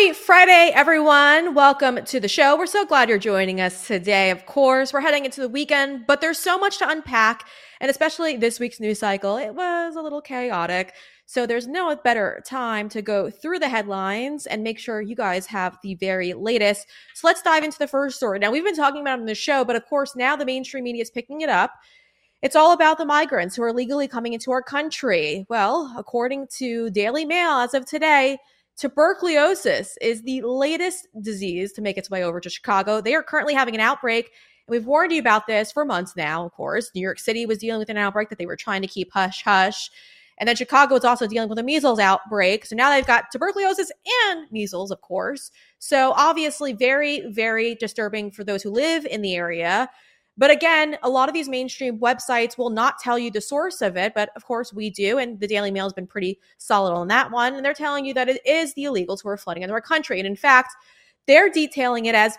Happy Friday, everyone. Welcome to the show. We're so glad you're joining us today. Of course, we're heading into the weekend, but there's so much to unpack, and especially this week's news cycle, it was a little chaotic. So there's no better time to go through the headlines and make sure you guys have the very latest. So let's dive into the first story. Now, we've been talking about it on the show, but of course, now the mainstream media is picking it up. It's all about the migrants who are legally coming into our country. Well, according to Daily Mail, as of today, tuberculosis is the latest disease to make its way over to Chicago. They are currently having an outbreak, and we've warned you about this for months now, of course. New York City was dealing with an outbreak that they were trying to keep hush-hush. And then Chicago is also dealing with a measles outbreak. So now they've got tuberculosis and measles, of course. So obviously very, very disturbing for those who live in the area. But again, a lot of these mainstream websites will not tell you the source of it, but of course we do. And the Daily Mail has been pretty solid on that one. And they're telling you that it is the illegals who are flooding into our country. And in fact, they're detailing it as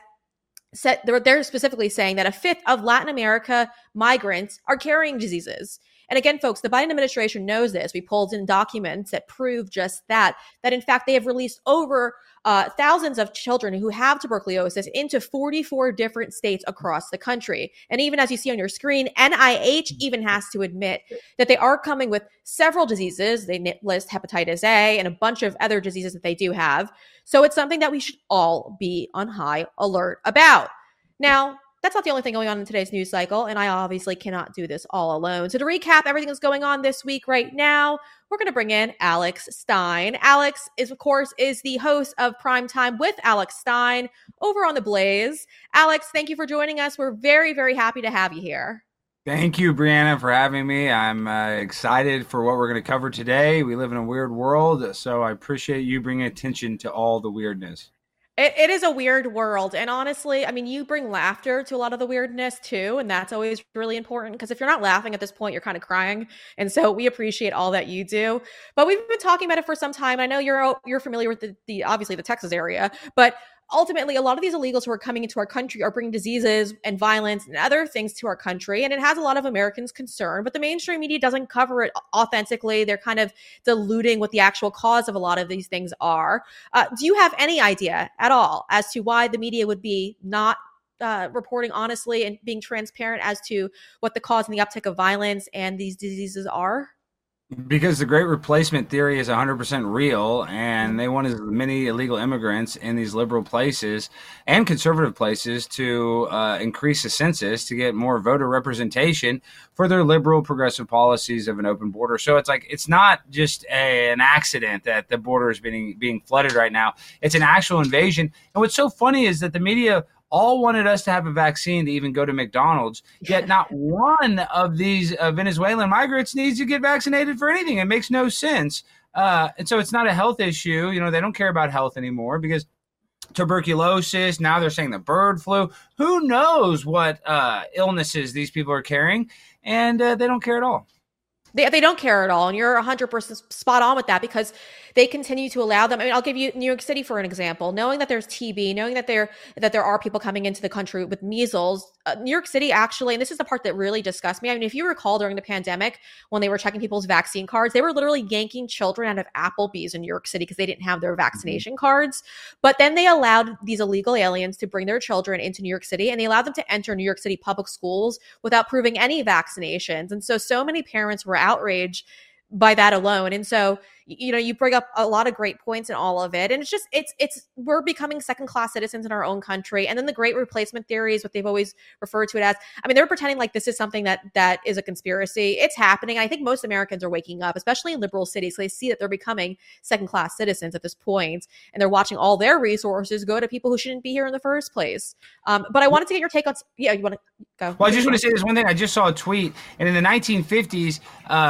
they're specifically saying that a fifth of Latin America migrants are carrying diseases. And again, folks, the Biden administration knows this. We pulled in documents that prove just that in fact, they have released over thousands of children who have tuberculosis into 44 different states across the country. And even as you see on your screen, NIH even has to admit that they are coming with several diseases. They list hepatitis A and a bunch of other diseases that they do have. So it's something that we should all be on high alert about. Now, that's not the only thing going on in today's news cycle, and I obviously cannot do this all alone. So to recap everything that's going on this week right now, we're going to bring in Alex Stein. Alex is, of course, the host of Primetime with Alex Stein over on The Blaze. Alex, thank you for joining us. We're very, very happy to have you here. Thank you, Brianna, for having me. I'm excited for what we're going to cover today. We live in a weird world, so I appreciate you bringing attention to all the weirdness. It is a weird world. And honestly, I mean, you bring laughter to a lot of the weirdness too. And that's always really important because if you're not laughing at this point, you're kind of crying. And so we appreciate all that you do. But we've been talking about it for some time. I know you're familiar with the obviously the Texas area, but ultimately, a lot of these illegals who are coming into our country are bringing diseases and violence and other things to our country. And it has a lot of Americans concerned, but the mainstream media doesn't cover it authentically. They're kind of diluting what the actual cause of a lot of these things are. Do you have any idea at all as to why the media would be not reporting honestly and being transparent as to what the cause and the uptick of violence and these diseases are? Because the Great Replacement theory is 100% real, and they want as many illegal immigrants in these liberal places and conservative places to increase the census to get more voter representation for their liberal progressive policies of an open border. So it's not just an accident that the border is being flooded right now. It's an actual invasion. And what's so funny is that the media all wanted us to have a vaccine to even go to McDonald's, yet not one of these Venezuelan migrants needs to get vaccinated for anything. It makes no sense. And so it's not a health issue. You know, they don't care about health anymore because tuberculosis, now they're saying the bird flu. Who knows what illnesses these people are carrying, and they don't care at all. They don't care at all. And you're 100% spot on with that because they continue to allow them. I mean, I'll give you New York City for an example. Knowing that there's TB, knowing that there are people coming into the country with measles, New York City actually, and this is the part that really disgusts me. I mean, if you recall during the pandemic, when they were checking people's vaccine cards, they were literally yanking children out of Applebee's in New York City because they didn't have their vaccination cards. But then they allowed these illegal aliens to bring their children into New York City, and they allowed them to enter New York City public schools without proving any vaccinations. And so many parents were outraged by that alone. And so, you know, you bring up a lot of great points in all of it. And it's just, we're becoming second-class citizens in our own country. And then the Great Replacement theory is what they've always referred to it as. I mean, they're pretending like this is something that is a conspiracy. It's happening. I think most Americans are waking up, especially in liberal cities. So they see that they're becoming second-class citizens at this point, and they're watching all their resources go to people who shouldn't be here in the first place. But I wanted to get your take on, you want to go? Well, I just want to say this one thing. I just saw a tweet, and in the 1950s,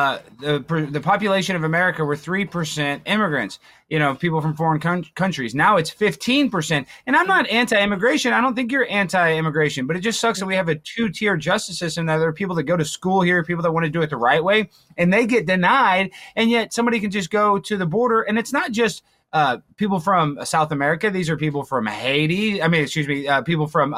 the population of America were 3% immigrants, you know, people from foreign countries. Now it's 15%. And I'm not anti-immigration. I don't think you're anti-immigration, but it just sucks that we have a two-tier justice system. That there are people that go to school here, people that want to do it the right way, and they get denied. And yet somebody can just go to the border. And it's not just people from South America. These are people from Haiti. People from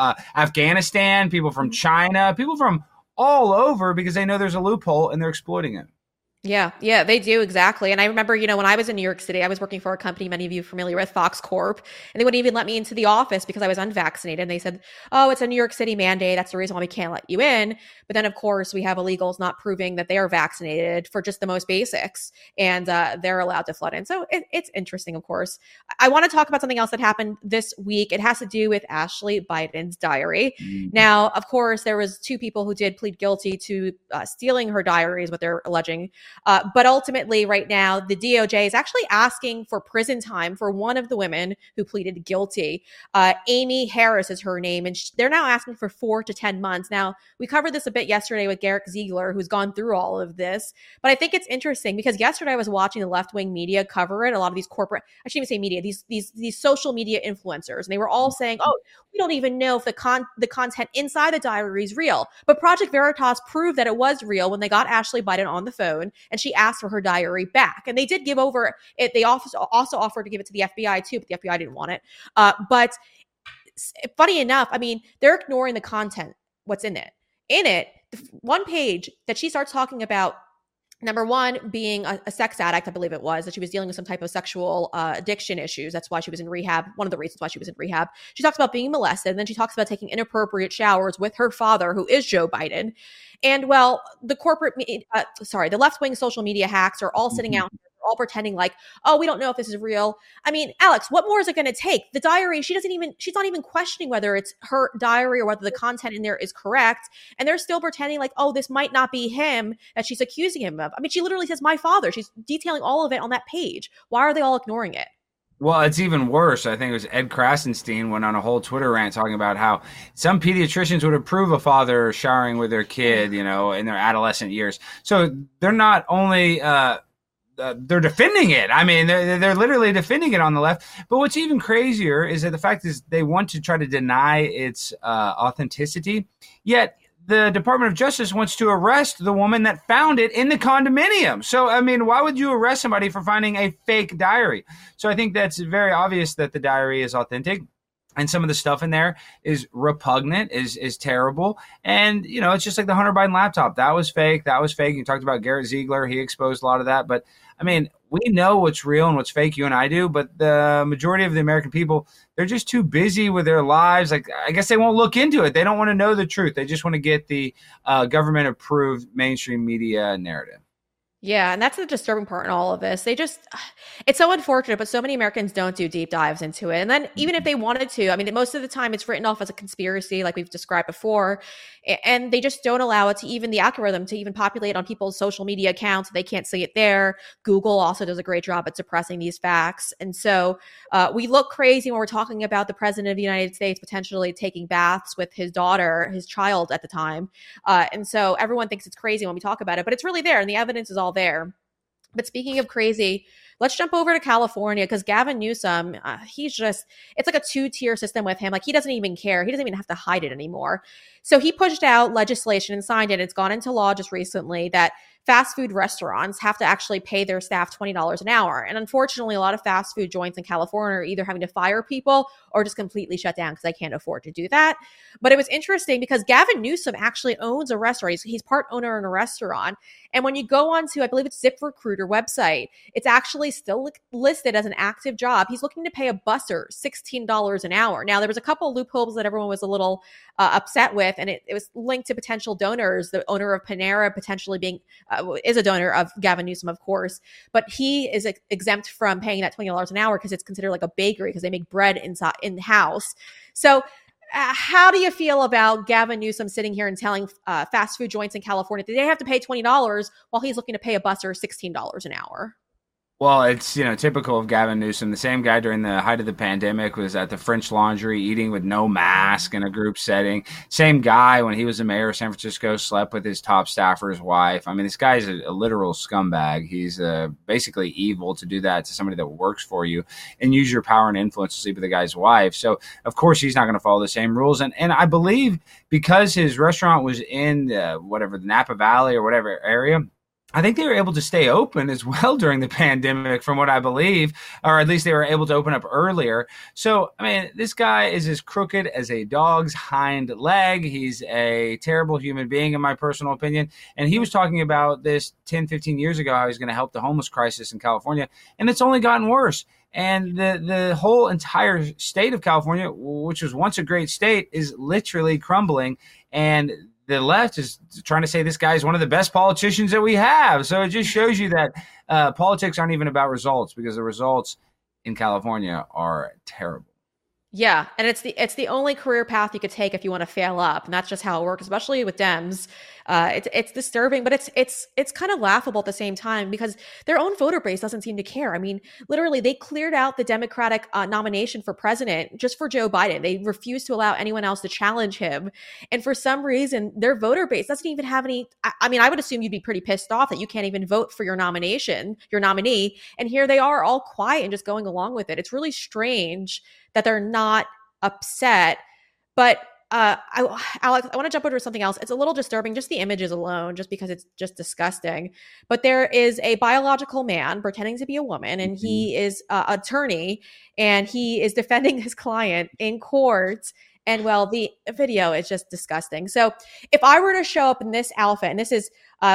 Afghanistan, people from China, people from all over because they know there's a loophole and they're exploiting it. Yeah, they do exactly. And I remember, when I was in New York City, I was working for a company many of you are familiar with, Fox Corp, and they wouldn't even let me into the office because I was unvaccinated. And they said, "Oh, it's a New York City mandate. That's the reason why we can't let you in." But then, of course, we have illegals not proving that they are vaccinated for just the most basics, and they're allowed to flood in. So it's interesting, of course. I want to talk about something else that happened this week. It has to do with Ashley Biden's diary. Mhm. Now, of course, there was two people who did plead guilty to stealing her diary, is what they're alleging. But ultimately, right now, the DOJ is actually asking for prison time for one of the women who pleaded guilty. Amy Harris is her name, and they're now asking for 4 to 10 months. Now, we covered this a bit yesterday with Garrick Ziegler, who's gone through all of this. But I think it's interesting because yesterday I was watching the left wing media cover it. A lot of these corporate, I shouldn't even say media, these social media influencers, and they were all saying, "Oh, we don't even know if the content inside the diary is real." But Project Veritas proved that it was real when they got Ashley Biden on the phone and she asked for her diary back. And they did give over it. They also offered to give it to the FBI too, but the FBI didn't want it. But funny enough, I mean, they're ignoring the content, what's in it. In it, one page that she starts talking about, number one, being a sex addict, I believe it was, that she was dealing with some type of sexual addiction issues. That's why she was in rehab. One of the reasons why she was in rehab. She talks about being molested. And then she talks about taking inappropriate showers with her father, who is Joe Biden. And well, the left wing social media hacks are all sitting out, all pretending like, "Oh, we don't know if this is real." I mean, Alex, what more is it going to take? The diary, she's not even questioning whether it's her diary or whether the content in there is correct. And they're still pretending like, "Oh, this might not be him that she's accusing him of." I mean, she literally says, "My father." She's detailing all of it on that page. Why are they all ignoring it? Well, it's even worse. I think it was Ed Krasenstein went on a whole Twitter rant talking about how some pediatricians would approve a father showering with their kid, in their adolescent years. So they're not only they're defending it. I mean, they're literally defending it on the left. But what's even crazier is that the fact is they want to try to deny its authenticity, yet the Department of Justice wants to arrest the woman that found it in the condominium. So, I mean, why would you arrest somebody for finding a fake diary? So I think that's very obvious that the diary is authentic. And some of the stuff in there is repugnant, is terrible. And, it's just like the Hunter Biden laptop. That was fake. That was fake. You talked about Garrett Ziegler. He exposed a lot of that. But, I mean, we know what's real and what's fake, you and I do. But the majority of the American people, they're just too busy with their lives. Like, I guess they won't look into it. They don't want to know the truth. They just want to get the government-approved mainstream media narrative. Yeah, and that's the disturbing part in all of this. It's so unfortunate, but so many Americans don't do deep dives into it. And then even if they wanted to, I mean, most of the time it's written off as a conspiracy, like we've described before, and they just don't allow it to even the algorithm to even populate on people's social media accounts. They can't see it there. Google also does a great job at suppressing these facts. And so we look crazy when we're talking about the president of the United States potentially taking baths with his daughter, his child at the time. And so everyone thinks it's crazy when we talk about it, but it's really there and the evidence is all there. But speaking of crazy, let's jump over to California because Gavin Newsom, it's like a two-tier system with him. Like he doesn't even care. He doesn't even have to hide it anymore. So he pushed out legislation and signed it. It's gone into law just recently that fast food restaurants have to actually pay their staff $20 an hour. And unfortunately, a lot of fast food joints in California are either having to fire people or just completely shut down because they can't afford to do that. But it was interesting because Gavin Newsom actually owns a restaurant. He's part owner in a restaurant. And when you go on to, I believe it's ZipRecruiter website, it's actually still listed as an active job. He's looking to pay a busser $16 an hour. Now, there was a couple of loopholes that everyone was a little upset with, and it was linked to potential donors. The owner of Panera potentially being is a donor of Gavin Newsom, of course, but he is exempt from paying that $20 an hour because it's considered like a bakery because they make bread in house. So how do you feel about Gavin Newsom sitting here and telling fast food joints in California that they have to pay $20 while he's looking to pay a busser $16 an hour? Well, it's, typical of Gavin Newsom. The same guy during the height of the pandemic was at the French Laundry eating with no mask in a group setting. Same guy when he was the mayor of San Francisco slept with his top staffer's wife. I mean, this guy's a literal scumbag. He's basically evil to do that to somebody that works for you and use your power and influence to sleep with the guy's wife. So, of course, he's not going to follow the same rules. And I believe because his restaurant was in the Napa Valley or whatever area, I think they were able to stay open as well during the pandemic, from what I believe, or at least they were able to open up earlier. So, I mean, this guy is as crooked as a dog's hind leg. He's a terrible human being, in my personal opinion. And he was talking about this 10, 15 years ago, how he's going to help the homeless crisis in California. And it's only gotten worse. And the whole entire state of California, which was once a great state, is literally crumbling. And the left is trying to say this guy is one of the best politicians that we have. So it just shows you that politics aren't even about results, because the results in California are terrible. Yeah, and it's the only career path you could take if you want to fail up, and that's just how it works, especially with Dems. It's disturbing, but it's kind of laughable at the same time because their own voter base doesn't seem to care. I mean, literally, they cleared out the Democratic nomination for president just for Joe Biden. They refused to allow anyone else to challenge him, and for some reason, their voter base doesn't even have any. I mean, I would assume you'd be pretty pissed off that you can't even vote for your nomination, your nominee, and here they are, all quiet and just going along with it. It's really strange that they're not upset. But Alex, I want to jump over to something else. It's a little disturbing, just the images alone, just because it's just disgusting. But there is a biological man pretending to be a woman, and he is an attorney, and he is defending his client in court. And well, the video is just disgusting. So if I were to show up in this outfit, and this is,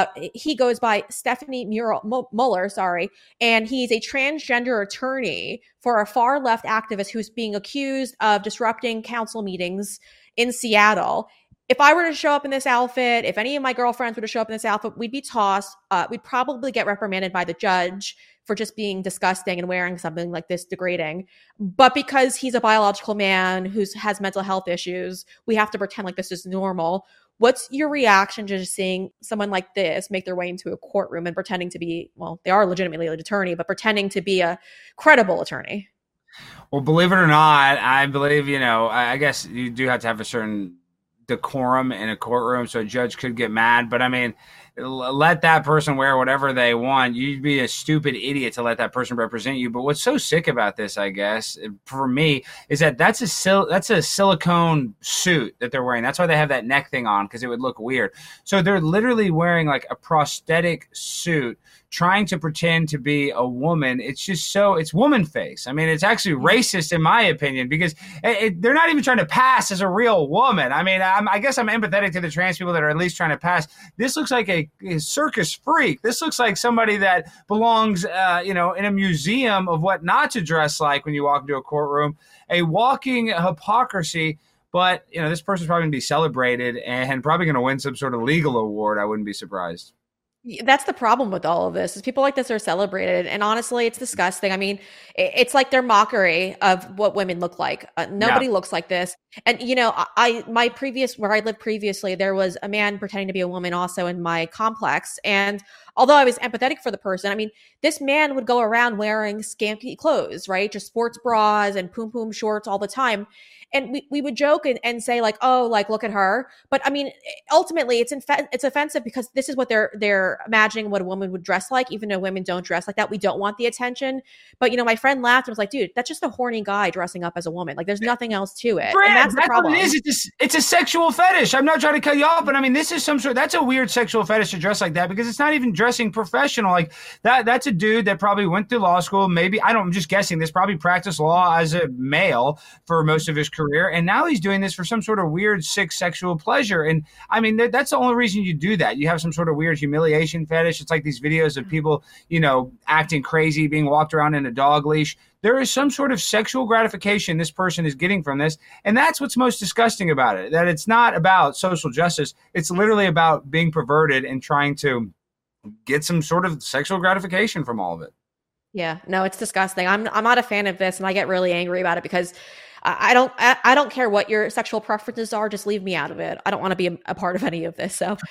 he goes by Stephanie Muller, sorry, and he's a transgender attorney for a far left activist who's being accused of disrupting council meetings in Seattle. If I were to show up in this outfit, if any of my girlfriends were to show up in this outfit, we'd be tossed. We'd probably get reprimanded by the judge for just being disgusting and wearing something like this degrading. But because he's a biological man who has mental health issues, we have to pretend like this is normal. What's your reaction to just seeing someone like this make their way into a courtroom and pretending to be, well, they are legitimately an attorney, but pretending to be a credible attorney? Well, believe it or not, I believe, I guess you do have to have a certain decorum in a courtroom, so a judge could get mad. But I mean, let that person wear whatever they want. You'd be a stupid idiot to let that person represent you. But what's so sick about this, I guess, for me, is that that's a silicone suit that they're wearing. That's why they have that neck thing on, because it would look weird. So they're literally wearing like a prosthetic suit, trying to pretend to be a woman. It's woman face. I mean, it's actually racist in my opinion, because they're not even trying to pass as a real woman. I mean, I guess I'm empathetic to the trans people that are at least trying to pass. This looks like a circus freak. This looks like somebody that belongs, in a museum of what not to dress like when you walk into a courtroom, a walking hypocrisy. But, this person's probably going to be celebrated and probably going to win some sort of legal award. I wouldn't be surprised. That's the problem with all of this is people like this are celebrated. And honestly, it's disgusting. I mean, it's like their mockery of what women look like. Nobody looks like this. And, where I lived previously, there was a man pretending to be a woman also in my complex. And although I was empathetic for the person, I mean, this man would go around wearing scanty clothes, right? Just sports bras and poom poom shorts all the time. And we would joke and say like, oh, like, look at her. But I mean, ultimately it's offensive because this is what they're imagining what a woman would dress like, even though women don't dress like that. We don't want the attention. But, my friend laughed and was like, dude, that's just a horny guy dressing up as a woman. Like there's nothing else to it. Brad, and that's the problem. What it is. It's a sexual fetish. I'm not trying to cut you off, but I mean, this is that's a weird sexual fetish to dress like that, because it's not even dressing professional. Like that's a dude that probably went through law school. Maybe, I'm just guessing, this probably practiced law as a male for most of his career, and now he's doing this for some sort of weird sick sexual pleasure. And I mean, that's the only reason you do that. You have some sort of weird humiliation fetish. It's like these videos of people acting crazy, being walked around in a dog leash. There is some sort of sexual gratification this person is getting from this, and that's what's most disgusting about it, that it's not about social justice. It's literally about being perverted and trying to get some sort of sexual gratification from all of it. Yeah, no, it's disgusting. I'm not a fan of this, and I get really angry about it because I don't care what your sexual preferences are. Just leave me out of it. I don't want to be a part of any of this. So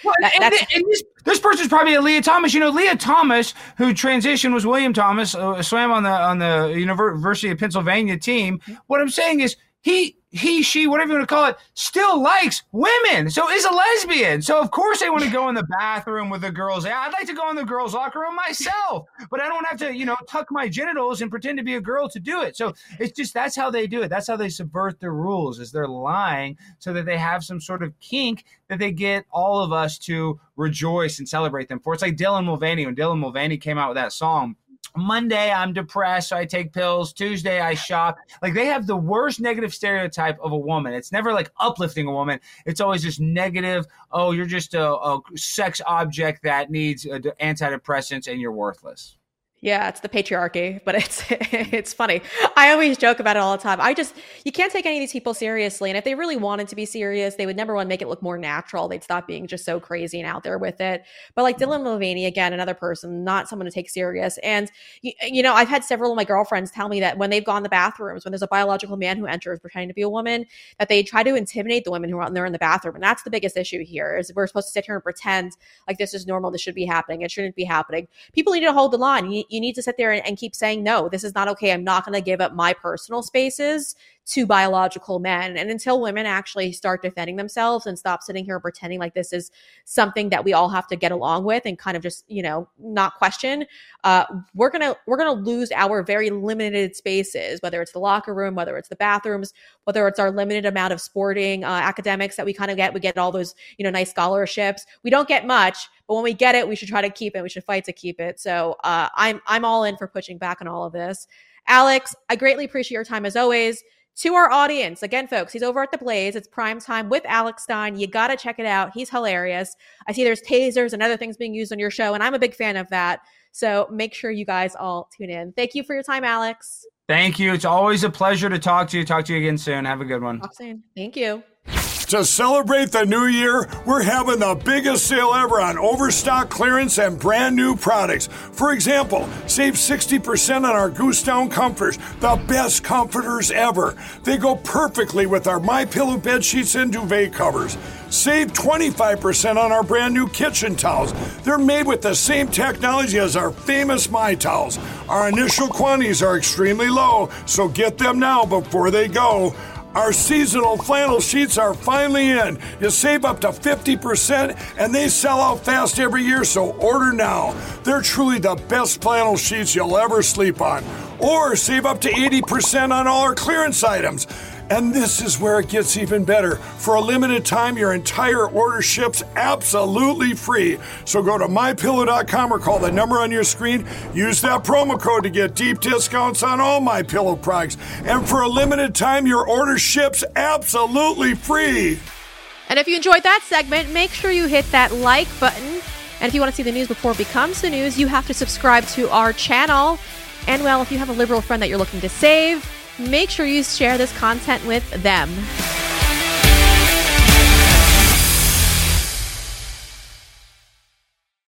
this person's probably a Leah Thomas. Leah Thomas, who transitioned, was William Thomas, swam on the University of Pennsylvania team. What I'm saying is he, she, whatever you want to call it, still likes women. So is a lesbian. So of course they want to go in the bathroom with the girls. I'd like to go in the girls' locker room myself, but I don't have to, tuck my genitals and pretend to be a girl to do it. So it's just, that's how they do it. That's how they subvert the rules, is they're lying so that they have some sort of kink that they get all of us to rejoice and celebrate them for. It's like Dylan Mulvaney. When Dylan Mulvaney came out with that song, Monday, I'm depressed, so I take pills. Tuesday, I shop. Like, they have the worst negative stereotype of a woman. It's never like uplifting a woman. It's always just negative. Oh, you're just a sex object that needs antidepressants and you're worthless. Yeah, it's the patriarchy, but it's funny. I always joke about it all the time. You can't take any of these people seriously. And if they really wanted to be serious, they would number one, make it look more natural. They'd stop being just so crazy and out there with it. But like Dylan Mulvaney, again, another person, not someone to take serious. And, I've had several of my girlfriends tell me that when they've gone to bathrooms, when there's a biological man who enters pretending to be a woman, that they try to intimidate the women who are out there in the bathroom. And that's the biggest issue here, is we're supposed to sit here and pretend like this is normal. This should be happening. It shouldn't be happening. People need to hold the line. You need to sit there and keep saying, no, this is not okay. I'm not going to give up my personal spaces to biological men. And until women actually start defending themselves and stop sitting here pretending like this is something that we all have to get along with and kind of just, not question, we're going to lose our very limited spaces, whether it's the locker room, whether it's the bathrooms, whether it's our limited amount of sporting academics that we kind of get. We get all those, nice scholarships. We don't get much, but when we get it, we should try to keep it. We should fight to keep it. So I'm all in for pushing back on all of this. Alex, I greatly appreciate your time as always. To our audience, again, folks, he's over at The Blaze. It's Prime Time with Alex Stein. You got to check it out. He's hilarious. I see there's tasers and other things being used on your show, and I'm a big fan of that. So make sure you guys all tune in. Thank you for your time, Alex. Thank you. It's always a pleasure to talk to you. Talk to you again soon. Have a good one. Talk soon. Thank you. To celebrate the new year, we're having the biggest sale ever on overstock clearance and brand new products. For example, save 60% on our Goose Down comforters, the best comforters ever. They go perfectly with our MyPillow bed sheets and duvet covers. Save 25% on our brand new kitchen towels. They're made with the same technology as our famous My Towels. Our initial quantities are extremely low, so get them now before they go. Our seasonal flannel sheets are finally in. You save up to 50% and they sell out fast every year, so order now. They're truly the best flannel sheets you'll ever sleep on. Or save up to 80% on all our clearance items. And this is where it gets even better. For a limited time, your entire order ships absolutely free. So go to MyPillow.com or call the number on your screen. Use that promo code to get deep discounts on all MyPillow products. And for a limited time, your order ships absolutely free. And if you enjoyed that segment, make sure you hit that like button. And if you want to see the news before it becomes the news, you have to subscribe to our channel. And well, if you have a liberal friend that you're looking to save, make sure you share this content with them.